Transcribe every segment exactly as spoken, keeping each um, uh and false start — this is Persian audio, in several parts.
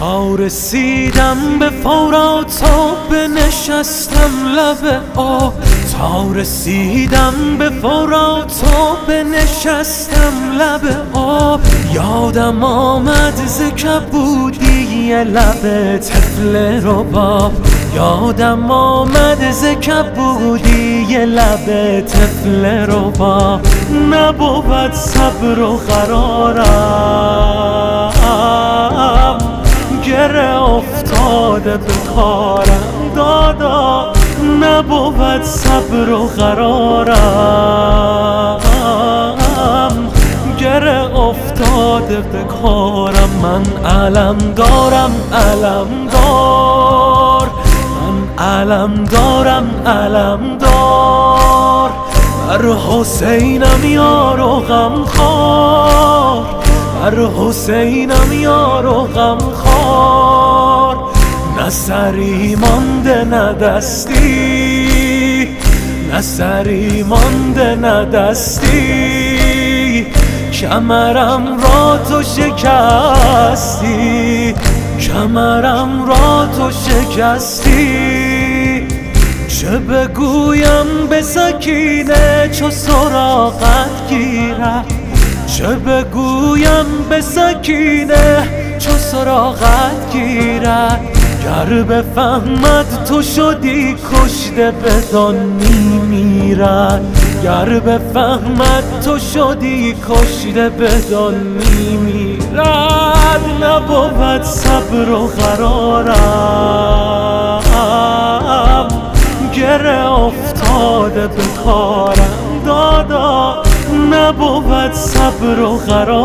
تا رسیدم به فرات و بنشستم لب آب تا رسیدم به فرات و بنشستم لب آب یادم آمد ز کبودی لب طفل رباب یادم آمد ز کبودی لب طفل رباب نبود صبر و قرارم گره افتاده به کارم دادا نبود صبر و قرارم گره افتاده به کارم من علم دارم علم دار من علم دارم علم دار بر حسینم یار و غمخوار بر حسینم یار و غمخوار نه سری مانده نه دستی نه سری مانده نه دستی کمرم را تو شکستی کمرم را تو شکستی چه بگویم به سکینه چو سراغت گیرد چه بگویم به سکینه چو سراغت گیرد گر بفهمد تو شدی کشته بدان میمیرد گر بفهمد تو شدی کشته بدان میمیرد نبود صبر و قرارم گره افتاده به کارم دادا نبود صبر و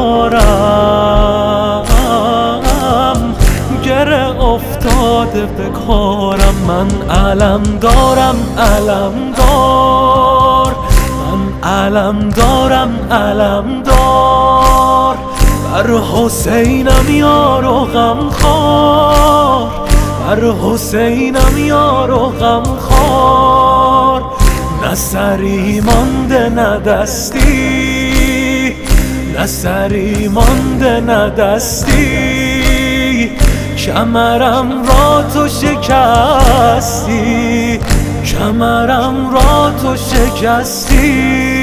قرارم گره افتاده به کارم من علم دارم علم دار من علم دارم علم دار بر حسینم یار و غمخوار بر حسینم یار و غمخوار نه سری مانده نه دستی نه سری مانده نه دستی کمرم را تو شکستی کمرم را تو شکستی